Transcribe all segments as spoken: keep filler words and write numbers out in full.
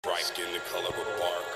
Bright skin the color of bark.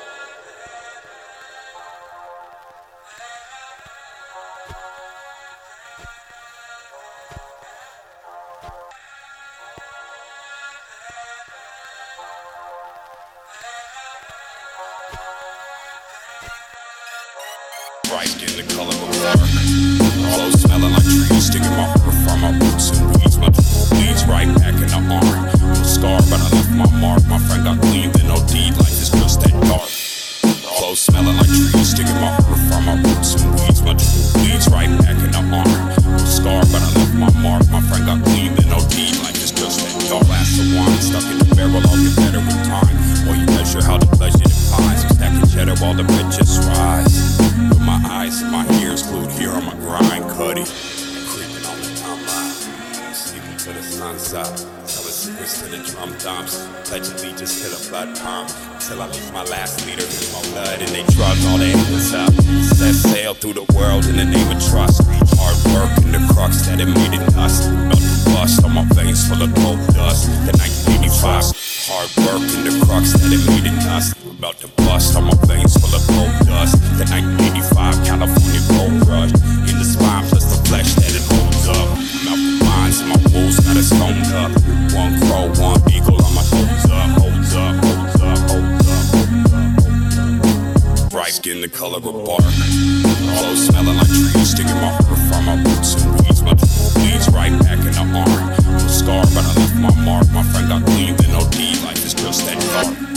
Bright skin the color of bark. Clothes smelling like trees, sticking my fur from my roots and weeds. My bleeds right back in the arm. No scar, but I left my mark. My friend got clean, then no deed. Life is just that dark. Clothes smelling like trees, sticking my fur from my roots and weeds. My bleeds right back in the arm. No scar, but I left my mark. My friend got clean, then no deed. Life is just that dark. Glass of wine stuck in the barrel, I'll get better with time. While you measure how the pleasure defines. I'm stacking cheddar while the red just rise. With my eyes and my ears glued here on my grind, cutty. Creeping on the timeline, sleeping till the sun's up. Telling secrets to the drum dumps. Pledge allegiance to the blood pump. Till I leave my last leader in my blood. And they drug all their endless up. Set sail through the world in the name of trust. Hard work and the crux that it made it us. About to bust on my veins full of gold dust. The nineteen eighty-five. Hard work and the crux that it made it us. About to bust on my veins full of gold dust. The nineteen eighty-five California gold rush. In the spine plus the flesh that it holds up. Mouth the minds and my wolves got us honed up. One crow, one eagle on my holds up. Holds up, holds up, holds up, holds up. Bright skin the color of bark. Clothes smelling like trees, sticking my fur from my roots and weeds. My bleeds right back in the arm. No scar, but I left my mark. My friend got clean, then no deed. Life is just that dark.